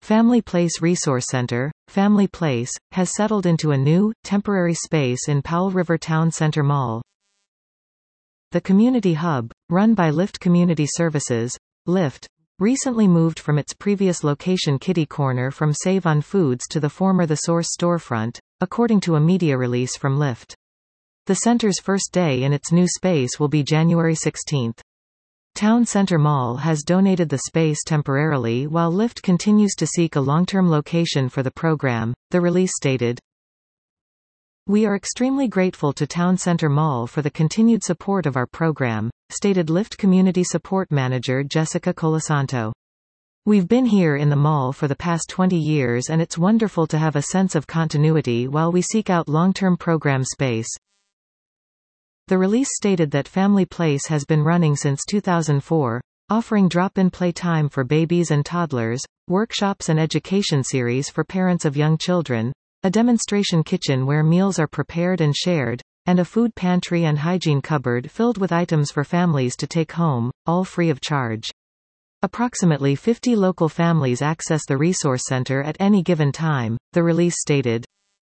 Family Place Resource Center, Family Place, has settled into a new, temporary space in Powell River Town Center Mall. The Community Hub, run by Lyft Community Services, Lyft, recently moved from its previous location Kitty Corner from Save on Foods to the former The Source storefront, according to a media release from Lyft. The center's first day in its new space will be January 16. Town Center Mall has donated the space temporarily while Lyft continues to seek a long-term location for the program, the release stated. We are extremely grateful to Town Center Mall for the continued support of our program, stated Lyft Community Support Manager Jessica Colasanto. We've been here in the mall for the past 20 years and it's wonderful to have a sense of continuity while we seek out long-term program space. The release stated that Family Place has been running since 2004, offering drop-in play time for babies and toddlers, workshops and education series for parents of young children, a demonstration kitchen where meals are prepared and shared, and a food pantry and hygiene cupboard filled with items for families to take home, all free of charge. Approximately 50 local families access the resource center at any given time, the release stated.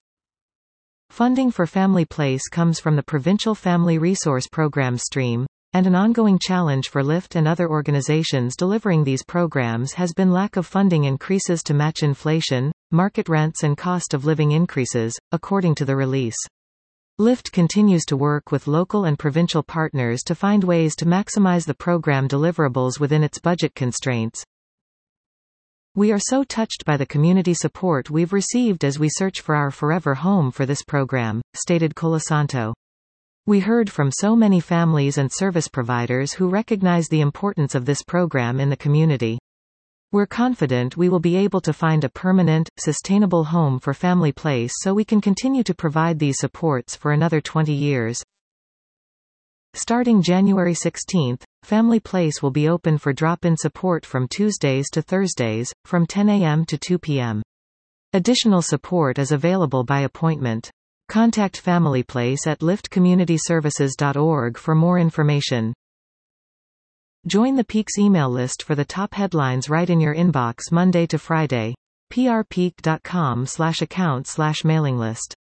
Funding for Family Place comes from the Provincial Family Resource Program stream, and an ongoing challenge for Lyft and other organizations delivering these programs has been lack of funding increases to match inflation, market rents and cost of living increases, according to the release. Lyft continues to work with local and provincial partners to find ways to maximize the program deliverables within its budget constraints. We are so touched by the community support we've received as we search for our forever home for this program, stated Colasanto. We heard from so many families and service providers who recognize the importance of this program in the community. We're confident we will be able to find a permanent, sustainable home for Family Place so we can continue to provide these supports for another 20 years. Starting January 16, Family Place will be open for drop-in support from Tuesdays to Thursdays, from 10 a.m. to 2 p.m. Additional support is available by appointment. Contact Family Place at lyftcommunityservices.org for more information. Join the Peaks email list for the top headlines right in your inbox Monday to Friday. prpeak.com/account/mailing list